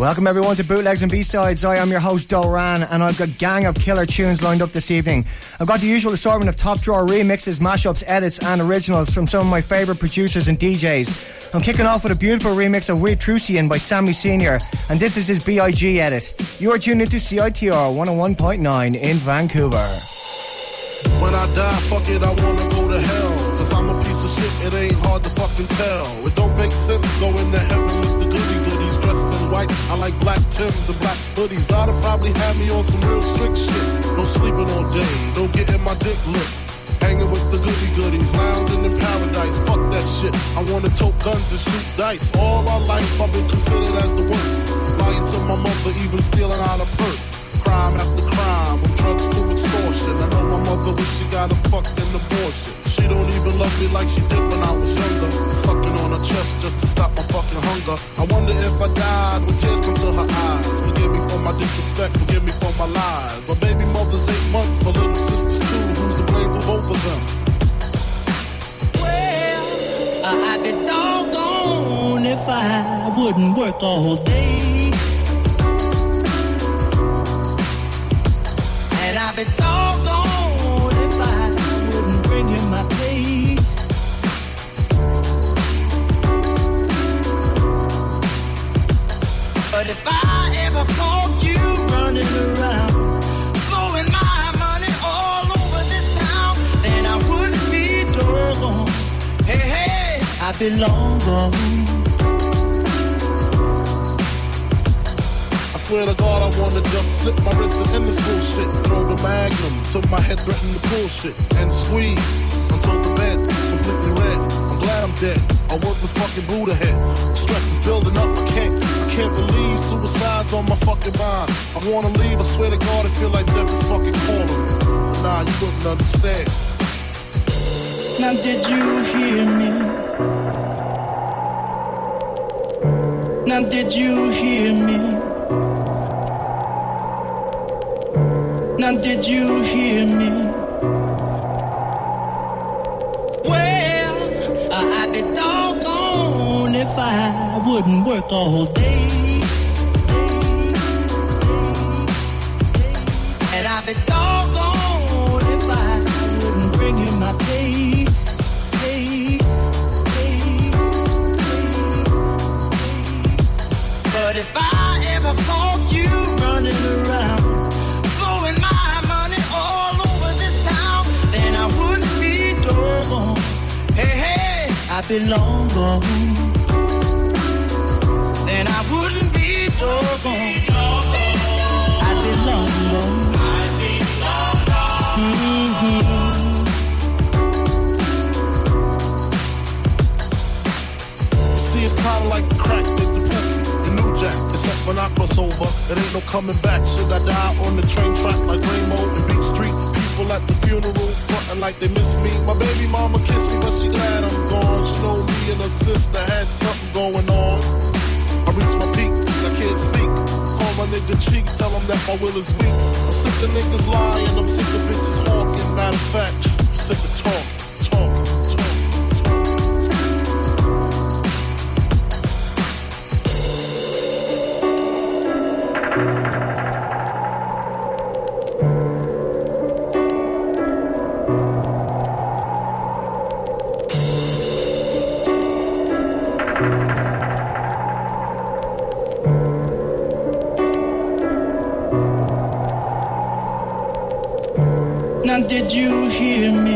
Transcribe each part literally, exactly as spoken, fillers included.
Welcome everyone to Bootlegs and B-Sides. I am your host Doran and I've got a gang of killer tunes lined up this evening. I've got the usual assortment of top drawer remixes, mashups, edits and originals from some of my favourite producers and D Js. I'm kicking off with a beautiful remix of Weird Trucian by Sammy Senior and this is his B I G edit. You are tuned into C I T R one oh one point nine in Vancouver. When I die, fuck it, I wanna go to hell. Cause I'm a piece of shit, it ain't hard to fucking tell. It don't make sense going to heaven with the goody goodies dressed in white. I like black Timbs and black hoodies. Gotta probably have me on some real strict shit. No sleeping all day, no getting my dick licked. Hanging with the goody goodies, lounging in paradise. Fuck that shit, I wanna tote guns and shoot dice. All my life I've been considered as the worst. Lying to my mother, even stealing out a purse. Crime after crime, from drugs to extortion. I know my mother wish she got a fucking abortion. She don't even love me like she did when I was younger. Sucking on her chest just to stop my fucking hunger. I wonder if I died when tears come to her eyes. Forgive me for my disrespect, forgive me for my lies. My baby mother's eight months, her little sister's two. Who's to blame for both of them? Well, I'd be doggone if I wouldn't work all day. And I'd be doggone if I wouldn't bring him my pay. But if I ever caught you running around, blowing my money all over this town, then I wouldn't be doggone. Hey, hey, I'd be long gone. Swear to God, I wanna just slip my wrist and end this bullshit. Throw the magnum till my head threaten to bullshit. And squeeze until the bed completely red. I'm glad I'm dead. I work with fucking Buddha head. Stress is building up, I can't, I can't believe suicide's on my fucking mind. I wanna leave, I swear to God, I feel like death is fucking calling me. But nah, you wouldn't understand. Now did you hear me? Now did you hear me? Now did you hear me? Well, I'd be doggone if I wouldn't work all day. And I'd be doggone if I wouldn't bring him my pay. Pay, pay, pay. But if I ever caught you running around, hey, hey, I'd be long gone. Then I wouldn't be doggone. I'd be long gone. I'd be long gone. Mm-hmm. See, it's kinda like the crack with the pookie and New Jack. Except when I cross over, it ain't no coming back. Should I die on the train track like Rainbow and Beach Street? People at the funeral frontin' like they miss me. My baby mama kissed me, but she glad I'm gone. She know me and her sister had something going on. I reached my peak, I can't speak. Call my nigga cheek, tell him that my will is weak. I'm sick of niggas lying, I'm sick of bitches hawking. Matter of fact, I'm sick of talk, talk, talk. Now did you hear me?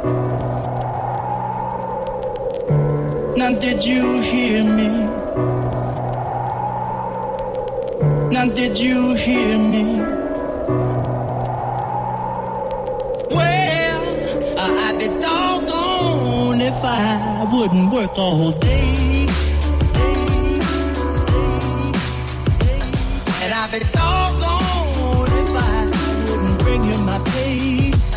Now did you hear me? Now did you hear me? Well, I'd be doggone if I wouldn't work all day. day, day, day. And I'd be doggone if I wouldn't bring you my pay.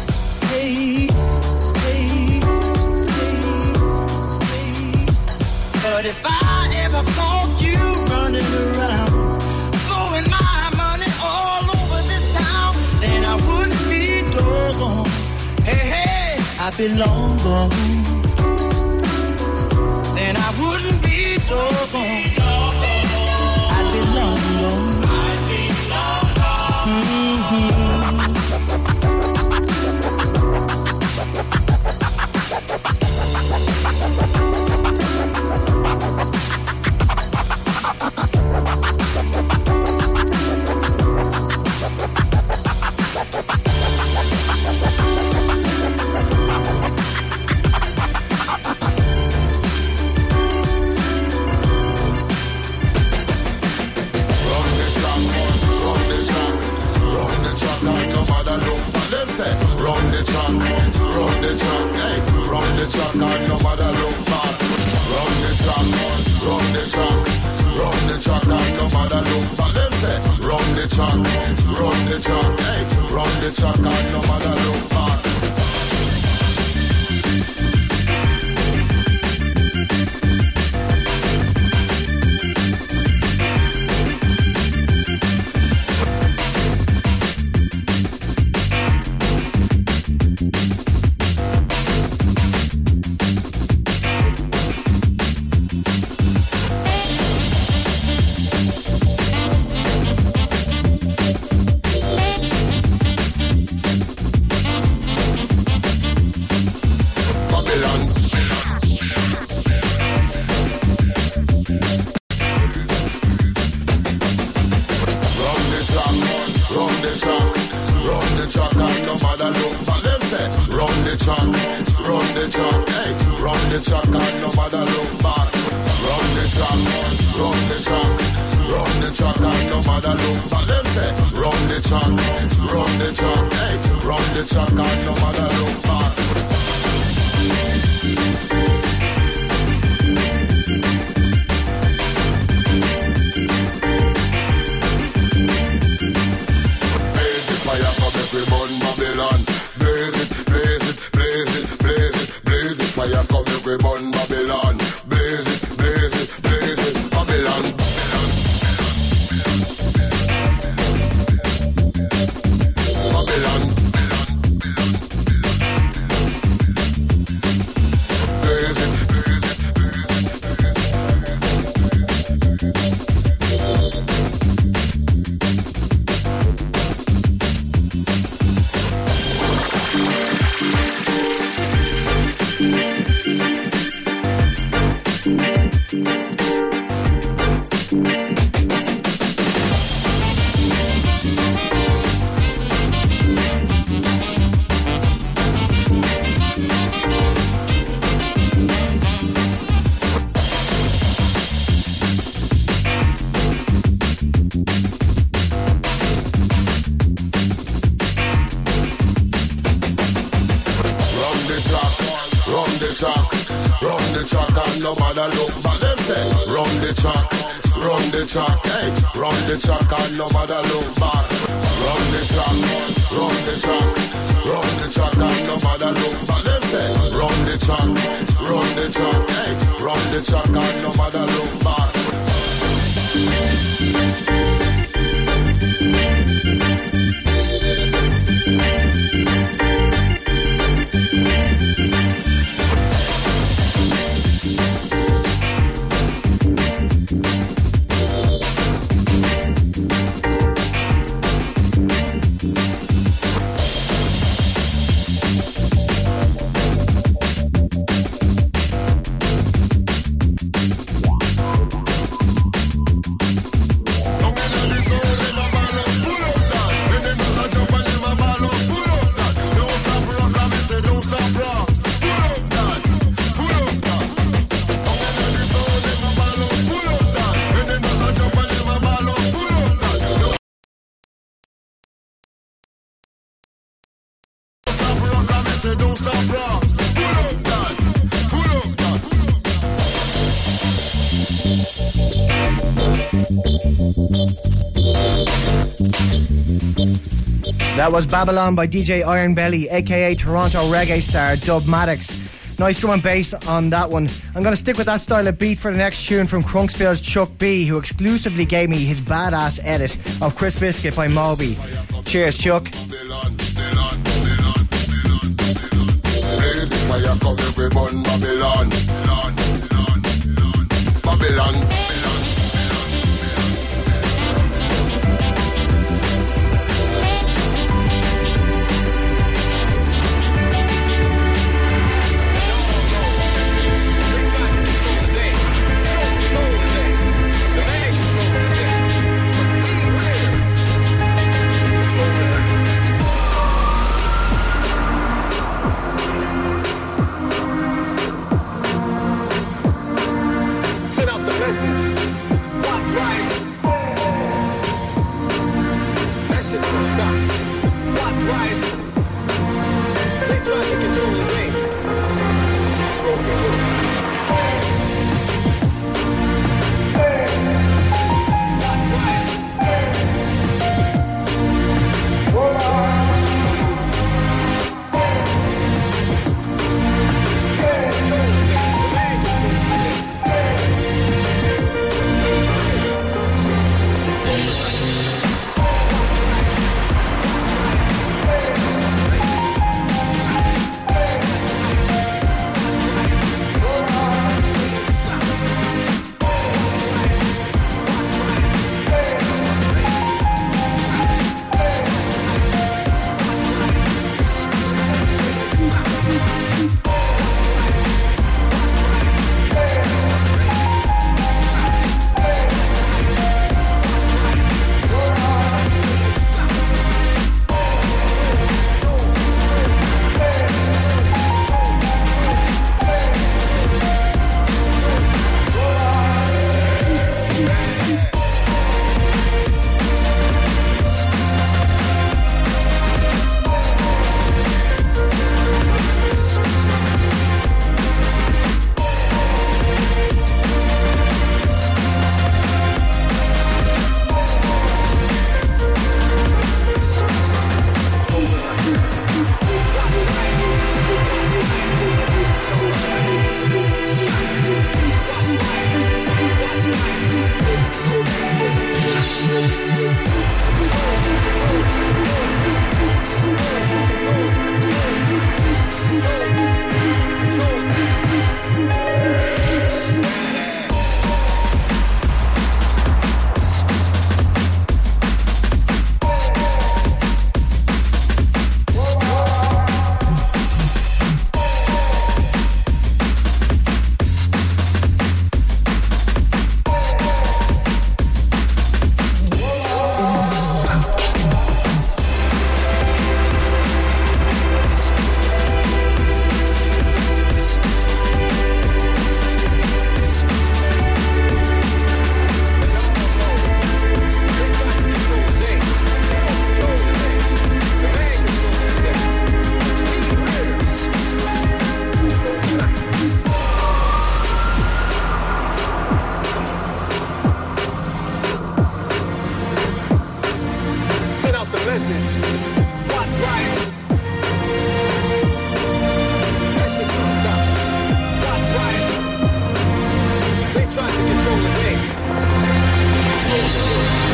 But if I ever caught you running around, blowing my money all over this town, then I wouldn't be doggone. Hey, hey, I'd be long gone. Then I wouldn't be doggone. I'd be long gone. say, run the track, run the track, hey, run the track and no matter look back. Run the track, run the track, run the track and no matter look back. Them say, run the track, run the track, hey, run the track and no matter look back. That was Babylon by D J Iron Belly, aka Toronto reggae star Dubmatix. Nice drum and bass on that one. I'm going to stick with that style of beat for the next tune from Crunksville's Chuck B, who exclusively gave me his badass edit of Chris Biscuit by Moby. Cheers, Chuck. Babylon. Message. listen. What's right? This is some stuff. What's right? They try to control the game. Control the game.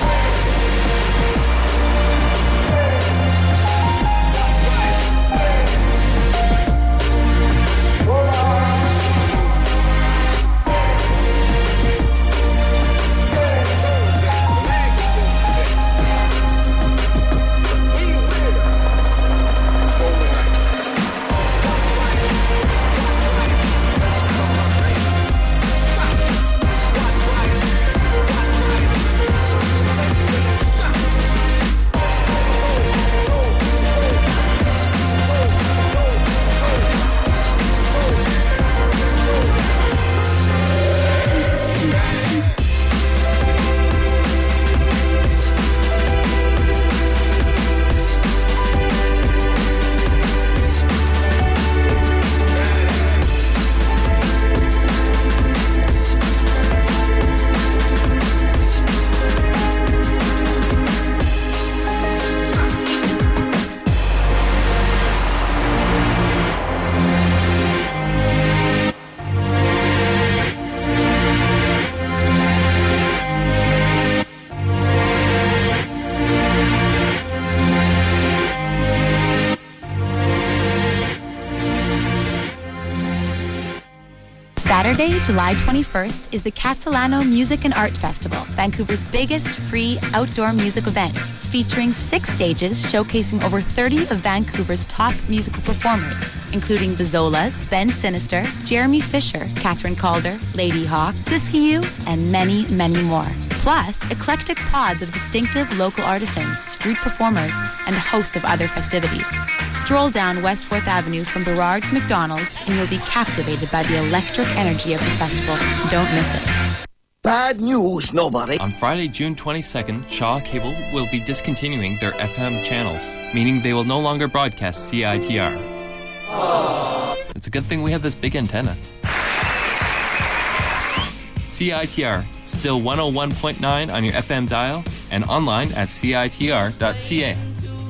Saturday, July twenty-first is the Catalano Music and Art Festival, Vancouver's biggest free outdoor music event, featuring six stages showcasing over thirty of Vancouver's top musical performers, including the Zolas, Ben Sinister, Jeremy Fisher, Catherine Calder, Lady Hawk, Siskiyou, and many, many more. Plus, eclectic pods of distinctive local artisans, street performers, and a host of other festivities. Stroll down West fourth Avenue from Burrard to McDonald, and you'll be captivated by the electric energy of the festival. Don't miss it. Bad news, nobody. On Friday, June twenty-second, Shaw Cable will be discontinuing their F M channels, meaning they will no longer broadcast C I T R. Aww. It's a good thing we have this big antenna. C I T R, still one oh one point nine on your F M dial, and online at C I T R dot C A.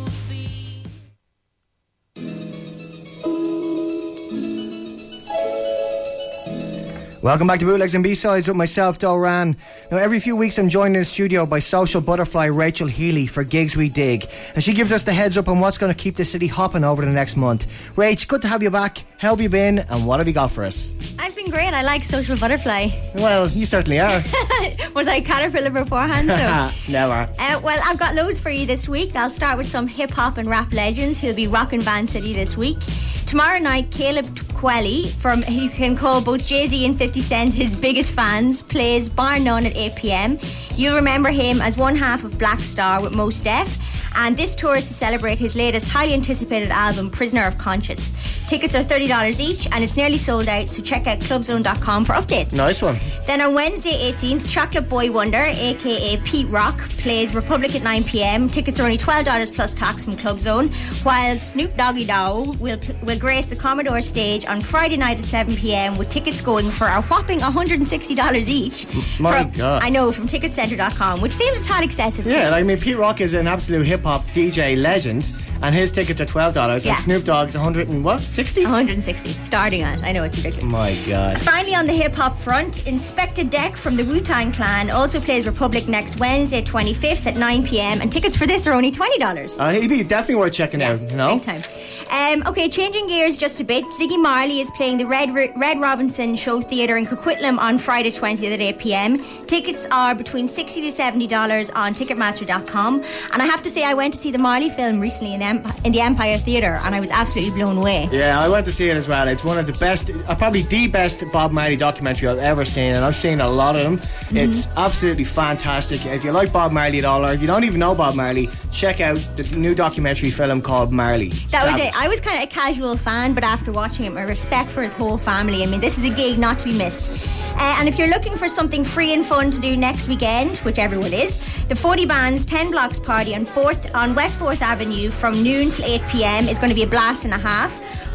Welcome back to Bootlegs and B-Sides with myself, Doran. Now, every few weeks I'm joined in the studio by social butterfly Rachel Healy for Gigs We Dig. And she gives us the heads up on what's going to keep the city hopping over the next month. Rach, good to have you back. How have you been and what have you got for us? I've been great. I like social butterfly. Well, you certainly are. Was I caterpillar beforehand? So. Never. Uh, well, I've got loads for you this week. I'll start with some hip-hop and rap legends who'll be rocking Van City this week. Tomorrow night, Caleb Quelly, from who you can call both Jay-Z and fifty Cent his biggest fans, plays Bar None at eight p.m. You'll remember him as one half of Black Star with Mos Def. And this tour is to celebrate his latest highly anticipated album, Prisoner of Conscience. Tickets are thirty dollars each and it's nearly sold out, so check out club zone dot com for updates. Nice one. Then on Wednesday eighteenth, Chocolate Boy Wonder, aka Pete Rock, plays Republic at nine p.m. Tickets are only twelve dollars plus tax from Club Zone, while Snoop Doggy Dogg will, will grace the Commodore stage on Friday night at seven p.m. with tickets going for a whopping one hundred sixty dollars each. My from, God. I know, from ticket centre dot com, which seems a tad excessive. Yeah, like, I mean, Pete Rock is an absolute hip-hop D J legend, and his tickets are twelve dollars, yeah. and Snoop Dogg's one hundred and what, sixty? one hundred sixty, starting at. I know, it's ridiculous. My God. Finally, on the hip-hop front, Inspector Deck from the Wu-Tang Clan also plays Republic next Wednesday twenty-fifth at nine p.m. and tickets for this are only twenty dollars. Uh, he'd be definitely worth checking yeah, out, you know? Big time. Um, okay, changing gears just a bit. Ziggy Marley is playing the Red Red Robinson Show Theatre in Coquitlam on Friday twentieth at eight p.m. Tickets are between sixty to seventy dollars on ticketmaster dot com. And I have to say, I went to see the Marley film recently in the, Emp- in the Empire Theatre, and I was absolutely blown away. Yeah, I went to see it as well. It's one of the best, uh, probably the best Bob Marley documentary I've ever seen, and I've seen a lot of them. Mm-hmm. It's absolutely fantastic. If you like Bob Marley at all, or if you don't even know Bob Marley, check out the new documentary film called Marley. That was it. I was kind of a casual fan, but after watching it, my respect for his whole family. I mean, this is a gig not to be missed. Uh, and if you're looking for something free and fun to do next weekend, which everyone is, the forty Bands ten Blocks party on fourth on West fourth Avenue from noon till eight p.m. is going to be a blast and a half.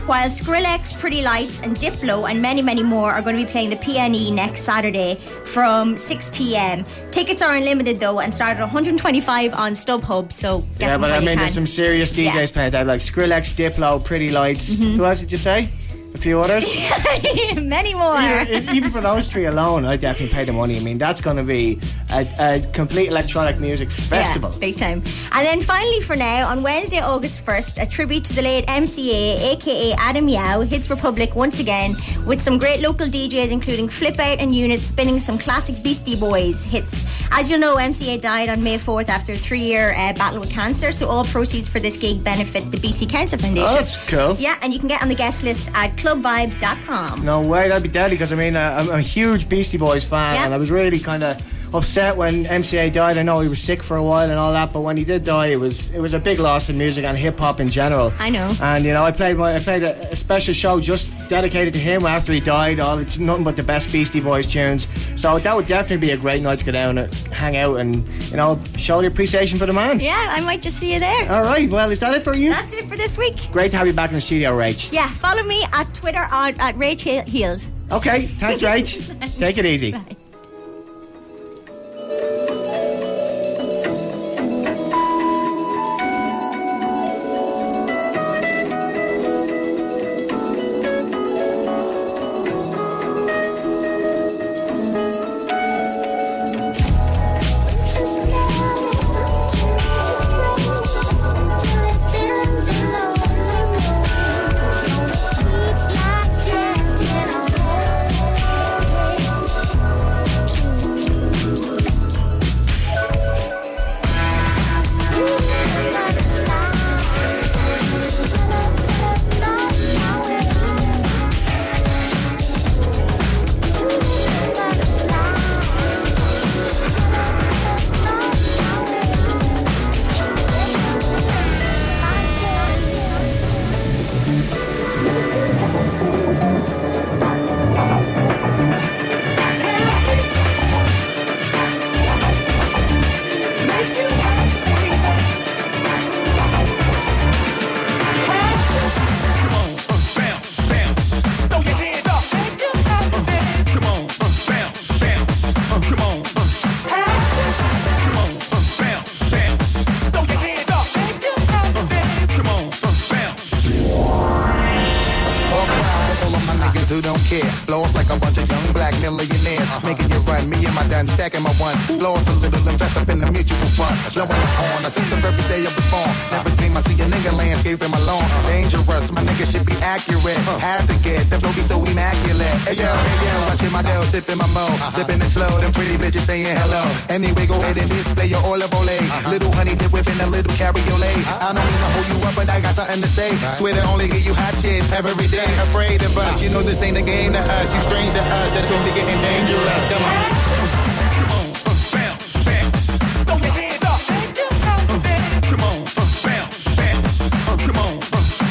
while Skrillex, Pretty Lights and Diplo and many, many more are going to be playing the P N E next Saturday from six p.m. Tickets are unlimited though and start at one hundred twenty-five on StubHub, so get Yeah, them but while I you mean, can. there's some serious D Js Yeah. playing that, like Skrillex, Diplo, Pretty Lights. Mm-hmm. Who else did you say? A few others? Many more. Even, if- even for those three alone, I'd definitely pay the money. I mean, that's going to be a, a complete electronic music festival. Yeah, big time. And then finally for now, on Wednesday, August first, a tribute to the late M C A, aka Adam Yao, hits Republic once again with some great local D Js including Flip Out and Unit spinning some classic Beastie Boys hits. As you'll know, M C A died on May fourth after a three-year uh, battle with cancer, so all proceeds for this gig benefit the B C Cancer Foundation. Oh, that's cool. Yeah, and you can get on the guest list at club vibes dot com. No way, that'd be deadly, because I mean, uh, I'm a huge Beastie Boys fan, Yeah. and I was really kind of upset when M C A died. I know he was sick for a while and all that, but when he did die, it was it was a big loss in music and hip hop in general. I know. And you know, I played my, I played a, a special show just dedicated to him after he died. All it's nothing but the best Beastie Boys tunes. So that would definitely be a great night to go down and hang out and you know show the appreciation for the man. Yeah, I might just see you there. All right. Well, is that it for you? That's it for this week. Great to have you back in the studio, Rach. Yeah, follow me at Twitter on, at Rach He- Heels. Okay. Thanks, Rach. Take it easy. Bye. Who don't care? Floss like a bunch of young black millionaires. Making you run, me and my done stacking my one. Floss a little, invest up in the mutual fund. Blowing the horn, I sense of every day I was born. Never dream I see a nigga landscaping my lawn. Dangerous, my nigga should be accurate. Have to get the flow be so immaculate. Hey yo, hey yo, watching my dough, sipping my mo. Sipping it slow, them pretty bitches saying hello. Anyway, go ahead and display your olive oil. Little honey dip whipping a little cabriolet. I don't mean to hold you up, but I got something to say. Swear to only give you hot shit every day. Afraid of us, you know this ain't a game to us. You strange to us, that's when we getting dangerous. Come on. Come on, bounce, bounce. Throw your hands up. Come on, bounce, bounce. Come on.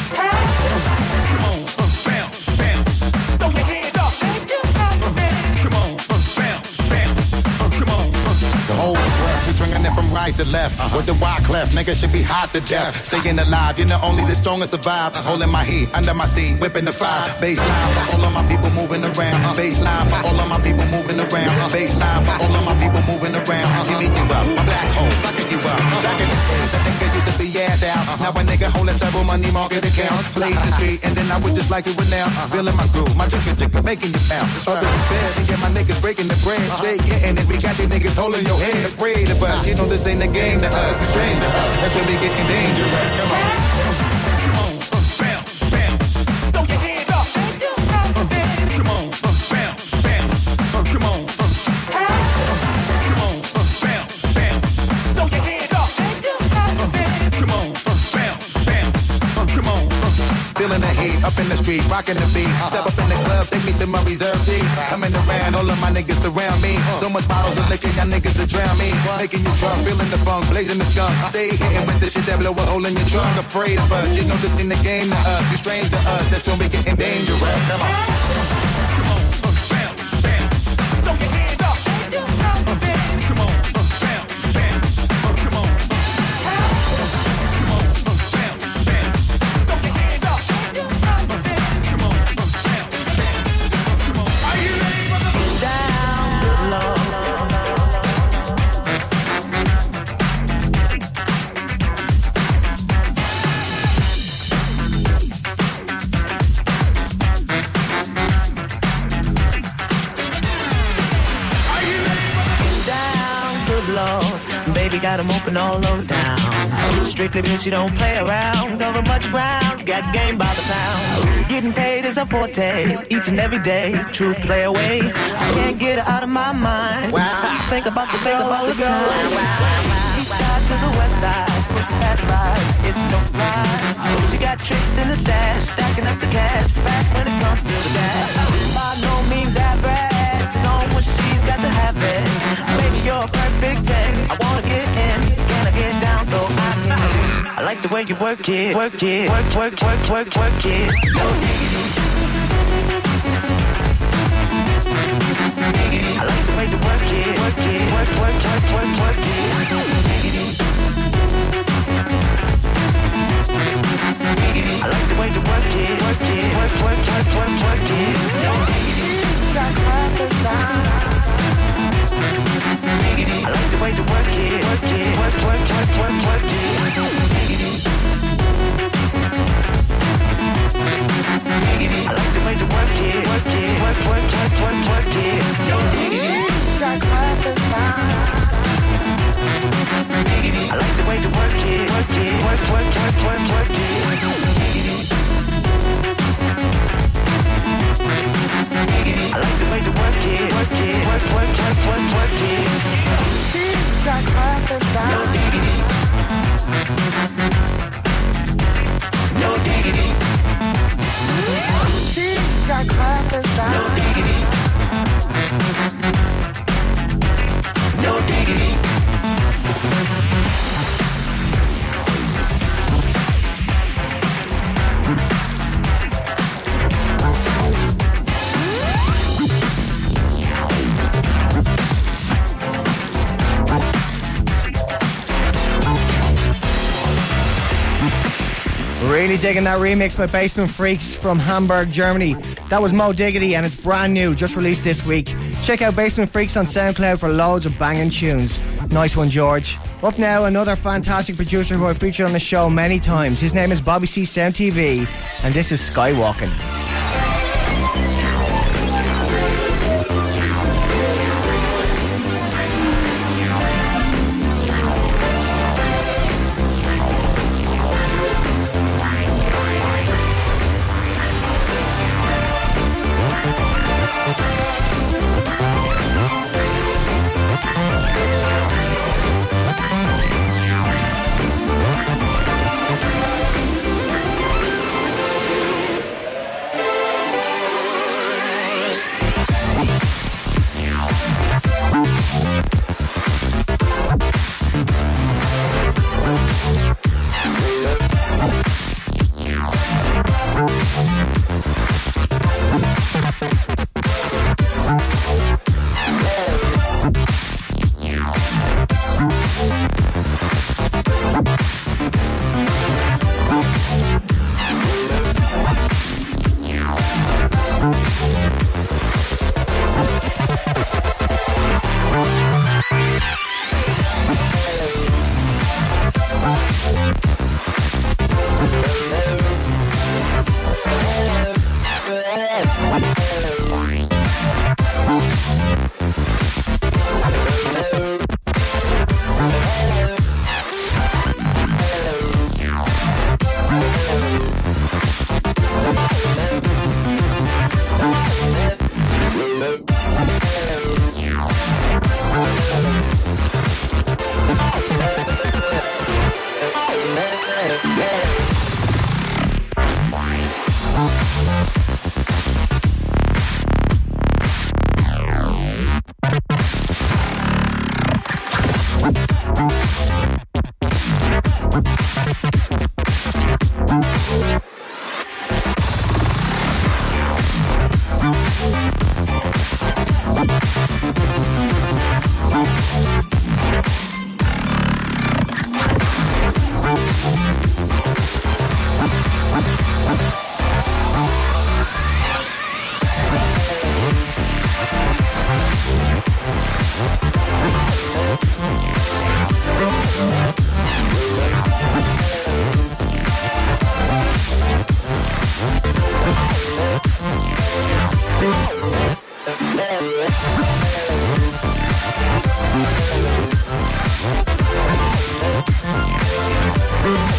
Come on, bounce, bounce. Throw your hands up. Come on, bounce, bounce. Come on. The whole breath, we swinging it from right to left. With the wide clef, niggas should be hot to death. Staying alive, you're the only the strongest survive. Holding my heat under my seat, whipping the fire. Baseline for all of my people moving around. Baseline for all of my people moving around. Baseline for all of my people moving around. Give me you up, my black hole, sucking you up. Back in the days, the niggas used to be ass out. Now a nigga holding several money market accounts. Blaze the street, and then I would just like to renounce. Feeling my groove, my jigger jigger making you bounce. Other than bed, and get my niggas breaking the bread. Straight getting it, we got you niggas holding your head. Afraid of us, you know this ain't a game to us. It's strange to us, that's when we getting dangerous. Come on. Come on, bounce, bounce. Throw your hands up. Come on, bounce, bounce. Come on. Come on, bounce, bounce. Throw your hands up. Come on, bounce, bounce. Come on. Feeling the heat up in the street, rocking the beat. Step up in the club, take me to my reserve seat. Coming around, all of my niggas around me. So much bottles of liquor, y'all niggas to drown me. Making you drunk, feeling the funk, blazing the skunk. Stay hitting with the shit that blow a hole in your trunk. Afraid of us, you know this ain't the game to us. You strange to us, that's when we getting dangerous. Come on. Come on, bounce, bounce. Throw your hands up. Come on, bounce, bounce. Come on. Come on, bounce, bounce. Throw your hands up. got them open all over town. Strictly bitch, you don't play around. Cover much ground, got game by the pound. Getting paid is a forte, each and every day. Truth play away, I can't get her out of my mind. Wow. Think about the girl all the time. East side to the west side, push that ride, it's no surprise. She got tricks in the stash, stacking up the cash, fast when it comes to the dash. By no means average, it's on when she's got to have it. Baby, you're a perfect ten, I wanna get in, can I get down so I can? I like the way you work it, work it, work, work, work, work, work it. No diggity. I like the way you work it, work it, work, work, work, work, work it. I like the way you work it, work it, work, work, work, work, work it. Got classes down. I like the way you work it, work it, work, work, work, work, work it. I like the way you work it, work it, work, work, work, work, work it. Got classes down. I like the way you work it, work it, work, work, work, work, work it. I like the way you work it, work it, work, work, work, work, work it. Got classes down. No diggity. No diggity. She got classes down. No diggity. No diggity. Really digging that remix by Basement Freaks from Hamburg, Germany. That was Mo Diggity and it's brand new, just released this week. Check out Basement Freaks on SoundCloud for loads of banging tunes. Nice one, George. Up now, another fantastic producer who I've featured on the show many times. His name is Bobby C Sound T V and this is Skywalking.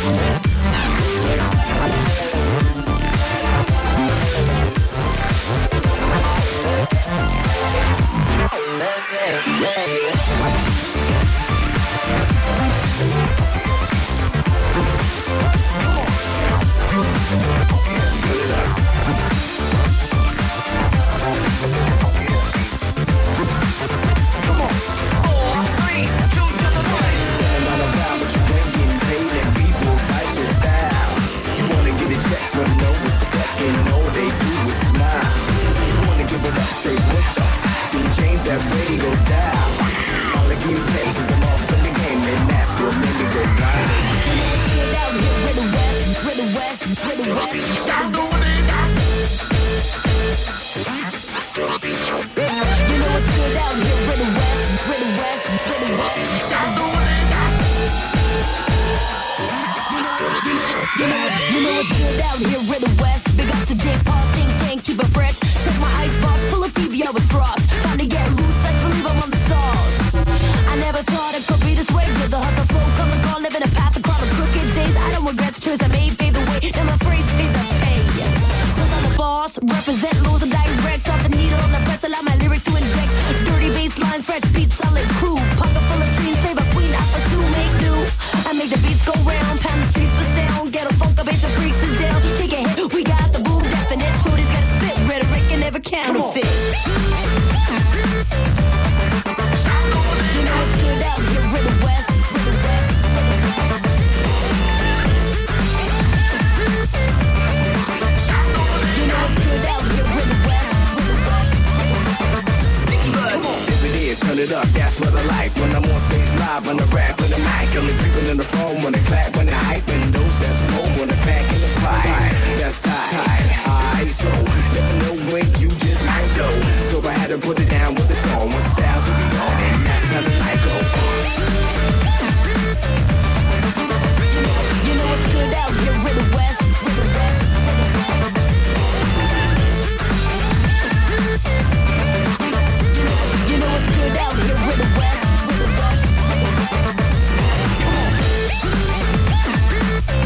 West.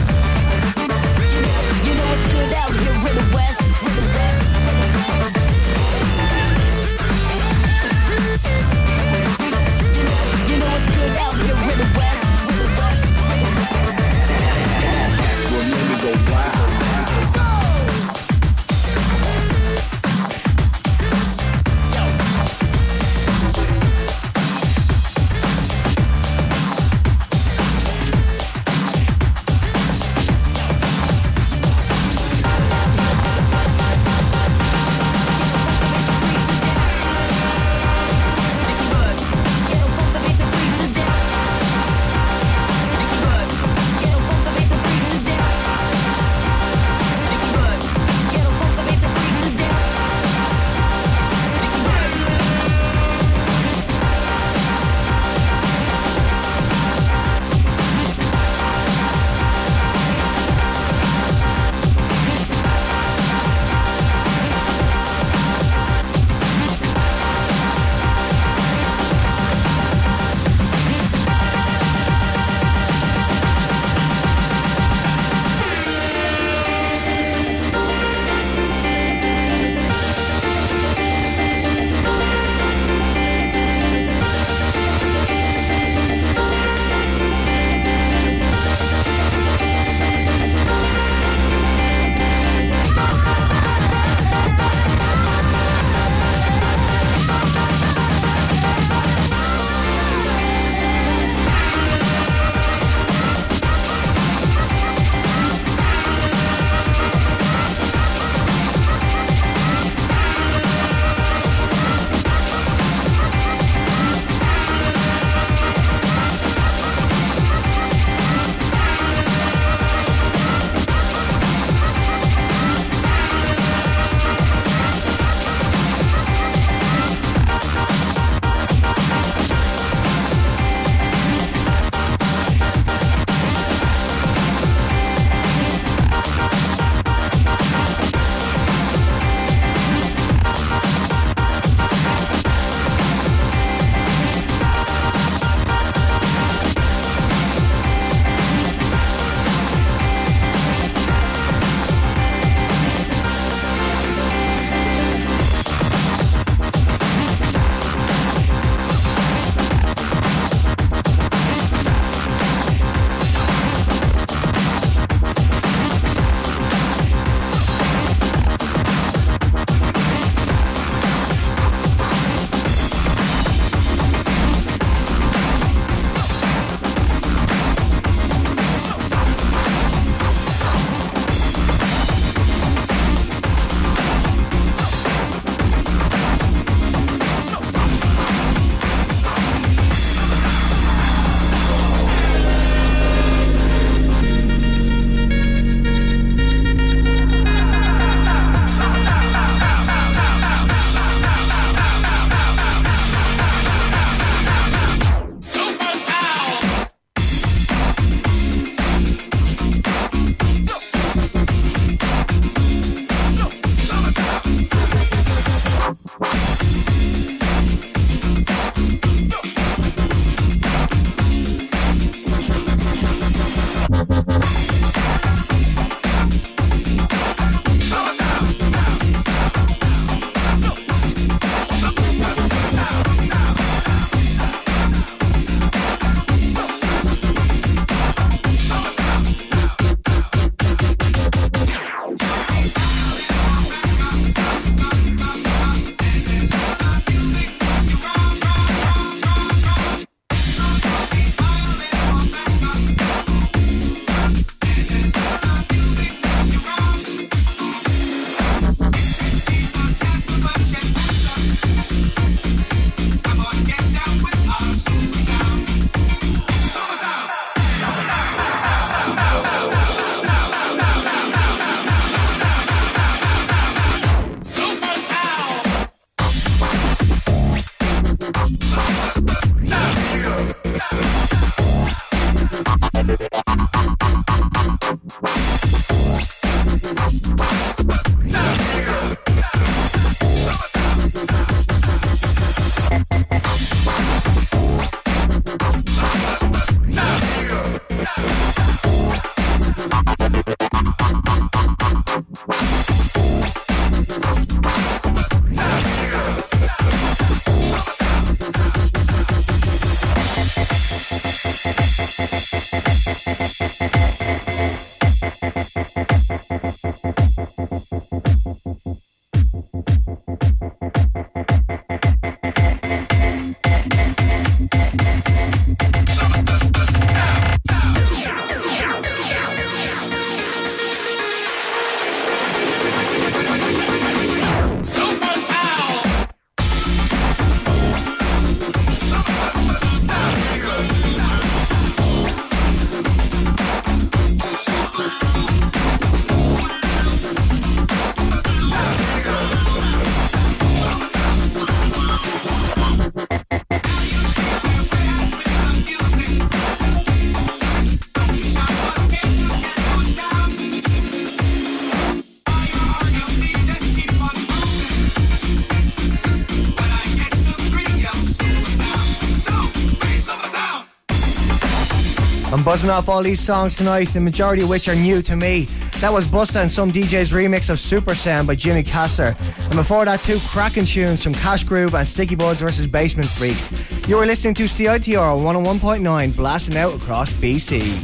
I'm buzzing off all these songs tonight, the majority of which are new to me. That was Busta and Some D J's remix of Super Sound by Jimmy Castor. And before that, two cracking tunes from Cash Groove and Sticky Buds versus Basement Freaks. You were listening to C I T R one oh one point nine, blasting out across B C.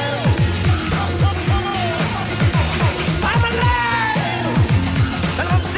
I'm alive, and I'm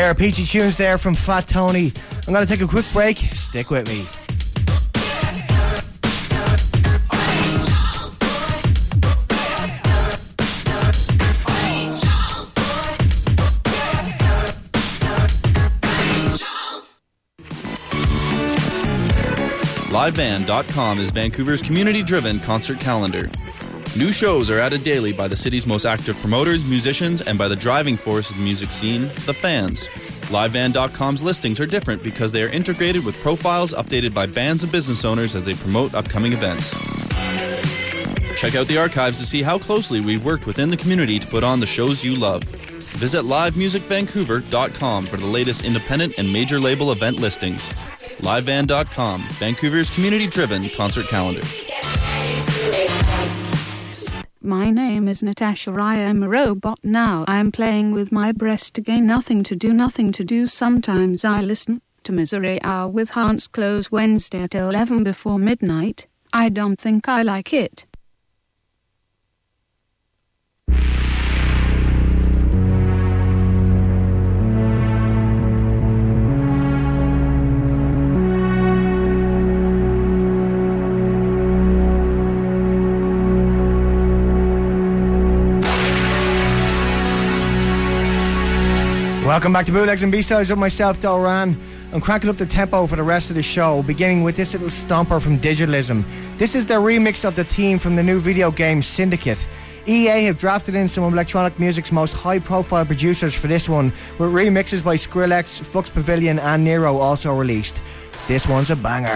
pair of peachy tunes there from Fat Tony. I'm going to take a quick break. Stick with me. live band dot com is Vancouver's community-driven concert calendar. New shows are added daily by the city's most active promoters, musicians, and by the driving force of the music scene, the fans. live band dot com's listings are different because they are integrated with profiles updated by bands and business owners as they promote upcoming events. Check out the archives to see how closely we've worked within the community to put on the shows you love. Visit live music vancouver dot com for the latest independent and major label event listings. live band dot com, Vancouver's community-driven concert calendar. My name is Natasha. I am a robot now. I am playing with my breast again. Nothing to do, nothing to do. Sometimes I listen to Misery Hour with Hans Close Wednesday at eleven before midnight. I don't think I like it. Welcome back to Bootlegs and B-Sides with myself, Doran. I'm cranking up the tempo for the rest of the show, beginning with this little stomper from Digitalism. This is their remix of the theme from the new video game Syndicate. E A have drafted in some of electronic music's most high-profile producers for this one, with remixes by Skrillex, Flux Pavilion and Nero also released. This one's a banger.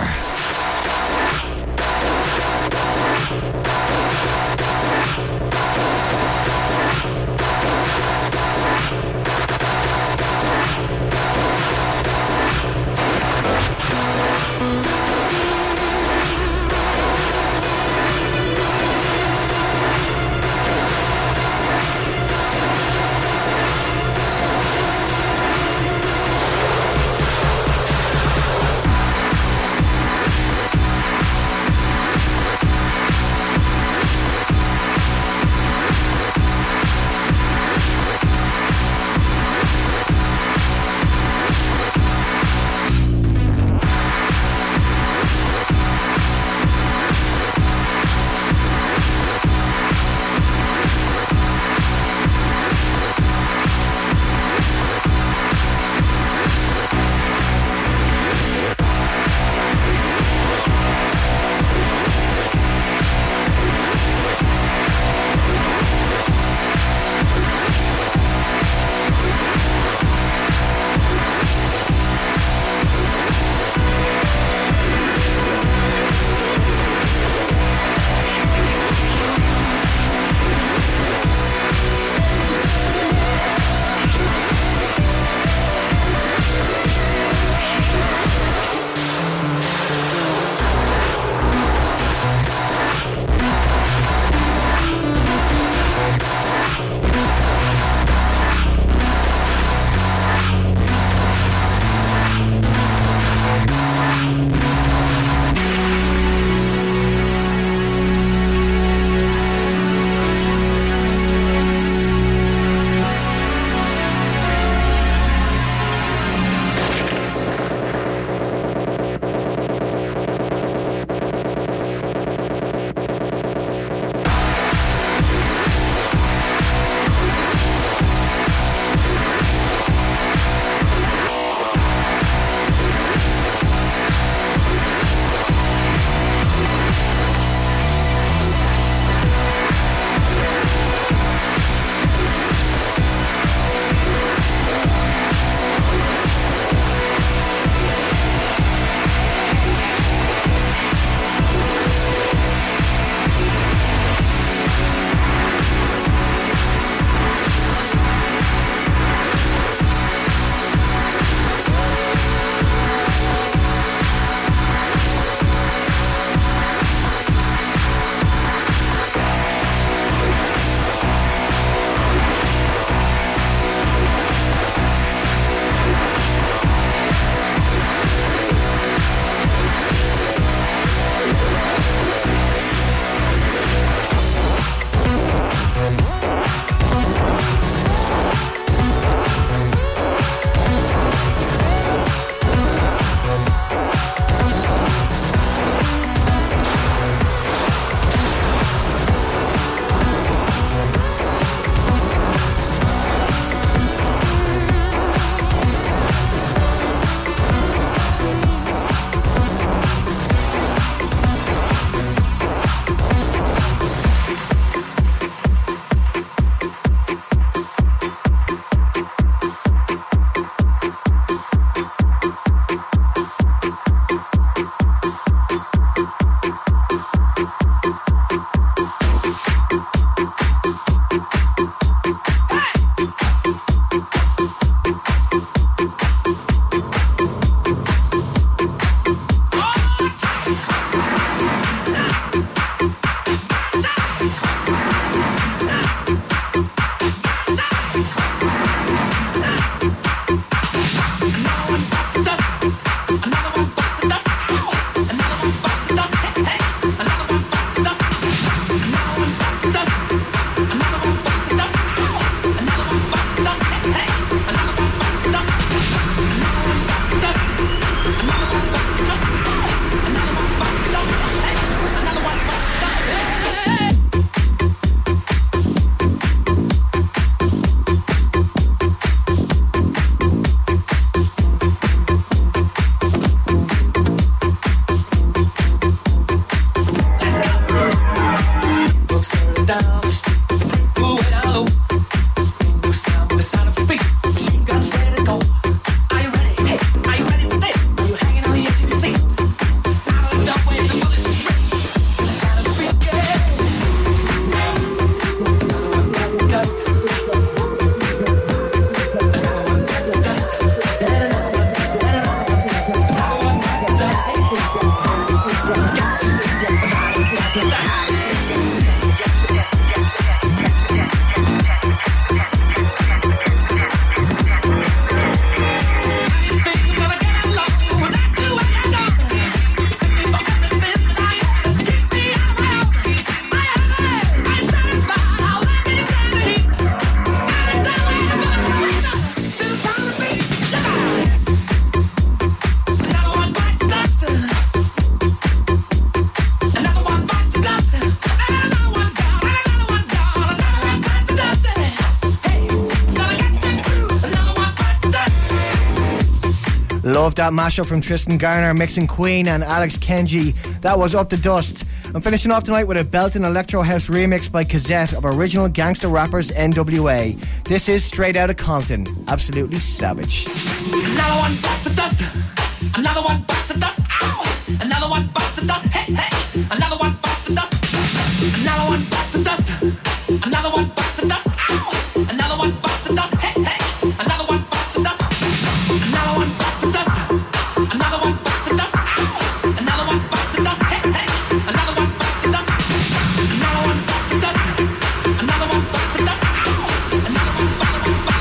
Love that mashup from Tristan Garner mixing Queen and Alex Kenji. That was Up the Dust. I'm finishing off tonight with a belting electro house remix by Kazette of original gangster rappers N W A. This is Straight Outta Compton. Absolutely savage. Another one bites the dust. Another one bites the dust. Ow! Another one bites the dust. Hey, hey! Another one bites the dust. Another one bites the dust. Another one bites the dust. Ow! Another one bites the dust. Hey, hey! Another one bites the dust. Another one bites the dust. Another one bites the dust. Ow! Another one bites the dust. Hey, hey! Another one bites the dust. Another one bites the dust. Another one bites the dust. Another one bites the dust.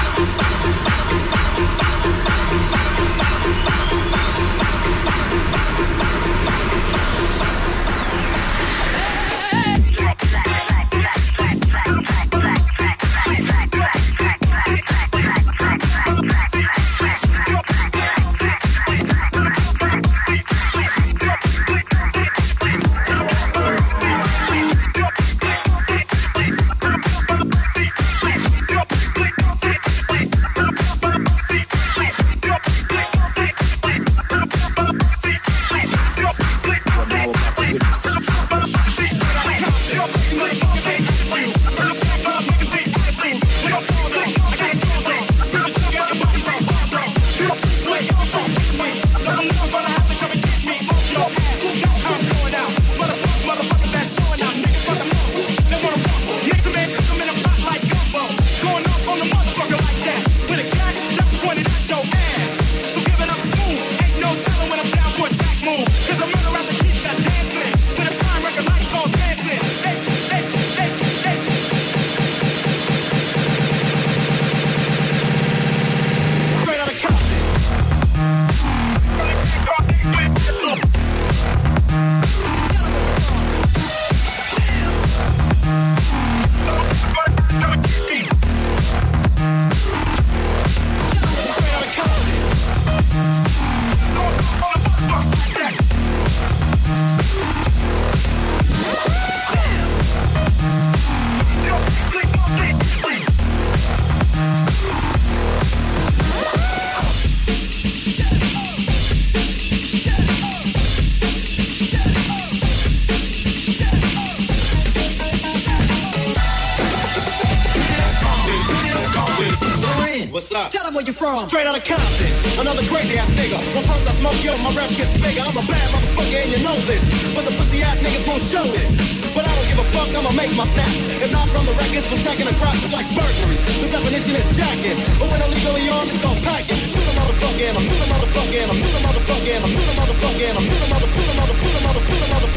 Tell them where you from. Straight out of Compton. Another crazy ass nigga. When punks I smoke, yo, my rap gets bigger. I'm a bad motherfucker and you know this. But the pussy ass niggas won't show this. But I don't give a fuck, I'ma make my snaps. If not from the records, from jacking the crops, it's like burglary. The definition is jacking. But when illegally armed, it's called packing. Shoot a motherfucker and I'm shoot a motherfucker and I'm shoot a motherfucker and I'm shoot a motherfucker and I'm shoot a motherfucker and I'm shoot a motherfucker and I'm shoot a motherfucker and I'm shoot a motherfucker and I'm shoot a motherfucker and I'm shoot a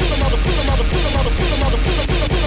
motherfucker and I'm shoot a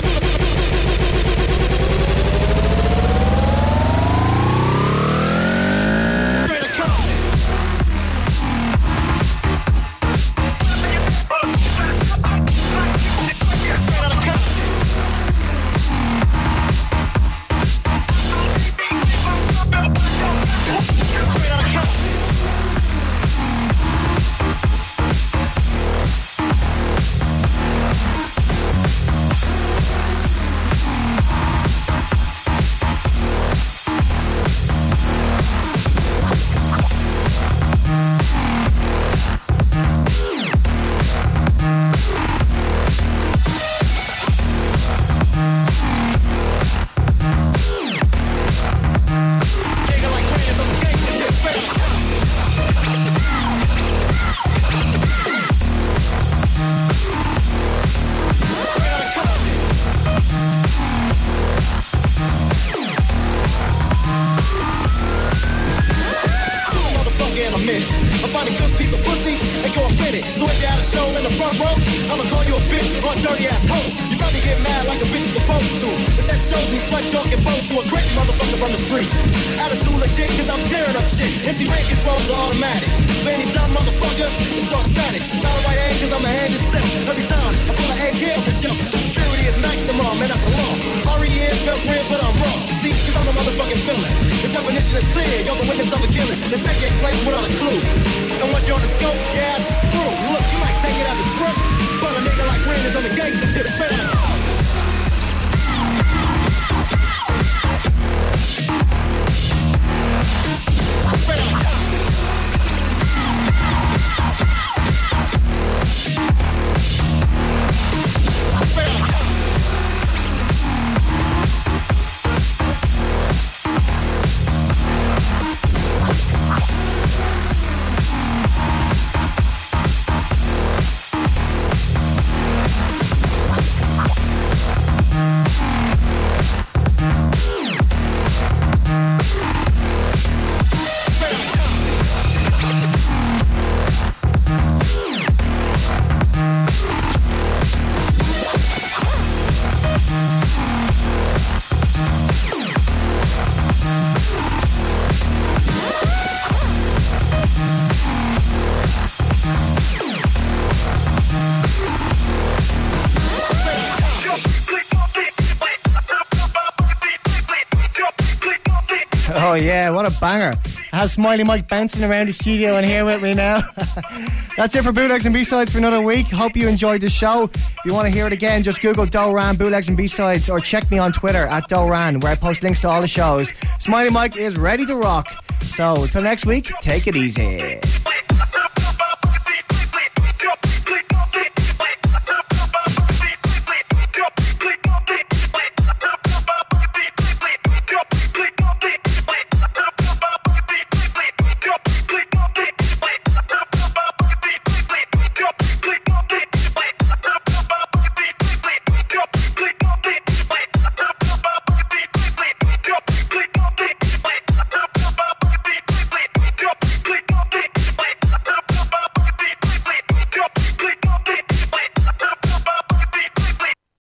Oh yeah, what a banger. I have Smiley Mike bouncing around the studio and here with me now. That's it for Bootlegs and B-Sides for another week. Hope you enjoyed the show. If you want to hear it again, just Google Doran Bootlegs and B-Sides or check me on Twitter at Doran, where I post links to all the shows. Smiley Mike is ready to rock. So, until next week, take it easy.